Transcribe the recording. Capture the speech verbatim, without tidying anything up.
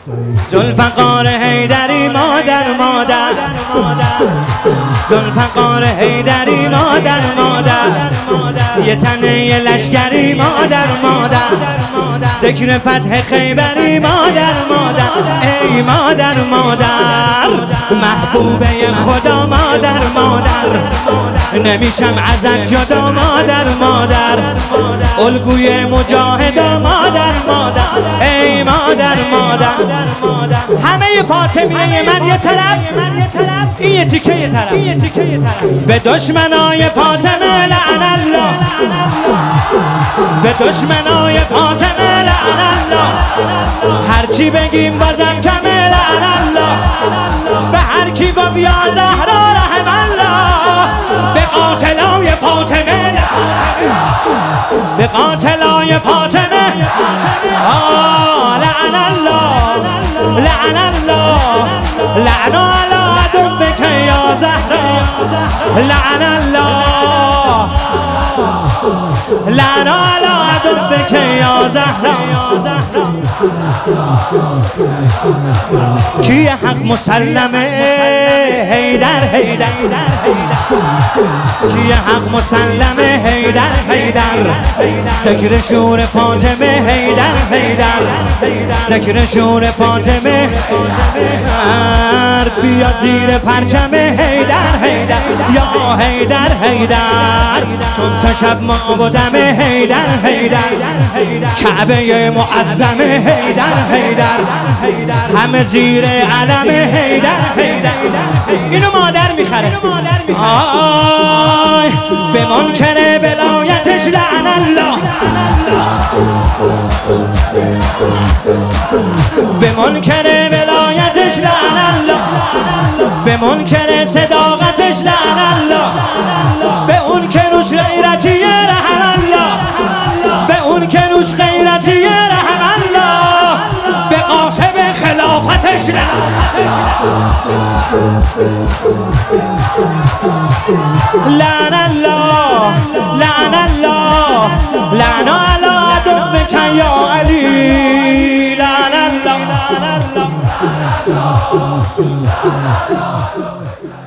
ذوالفقار حیدری مادر مادر ذوالفقار حیدری مادر مادر یه تنه یه لشکری مادر مادر ذکر فتح خیبری مادر مادر ای مادر مادر محبوبه خدا مادر مادر نمیشم ازت جدا مادر مادر الگوی مجاهدا مادر مادر ای مادر مادر همه فاطمیه من یه طرف این یه تیکه یه طرف به دشمنای فاطمه لعن الله به دشمنای فاطمه لعن الله هرچی بگیم بازم کمه لعن الله به هر کی گفت یا زهرا رحم الله به قاتلای فاطمه به قاتلای فاطمه آه لعن الله لعن الله لعن علی دبک یا زهرا لعن الله لعن علی دبک یا زهرا کی حق مسلمه حیدر حیدر کی حق مسلمه حیدر حیدر ذکر شور فاطمه حیدر حیدر ذکر شور فاطمه بیا زیر پرچم حیدر حیدر یا حیدر حیدر چون تا شب ما بودم حیدر حیدر کعبه معظم حیدر حیدر همه زیر علم حیدر حیدر اینو مادر میخره آی به منکر ولایتش لعن الله به منکر ولایتش لعن الله به منکر صداقتش لعن الله به اون که روش غیرتیه رحم الله به اون که روش غیرتیه رحم الله به قاسم خلافتش لعن الله لعن الله لعن علی دبک یا علی لعن الله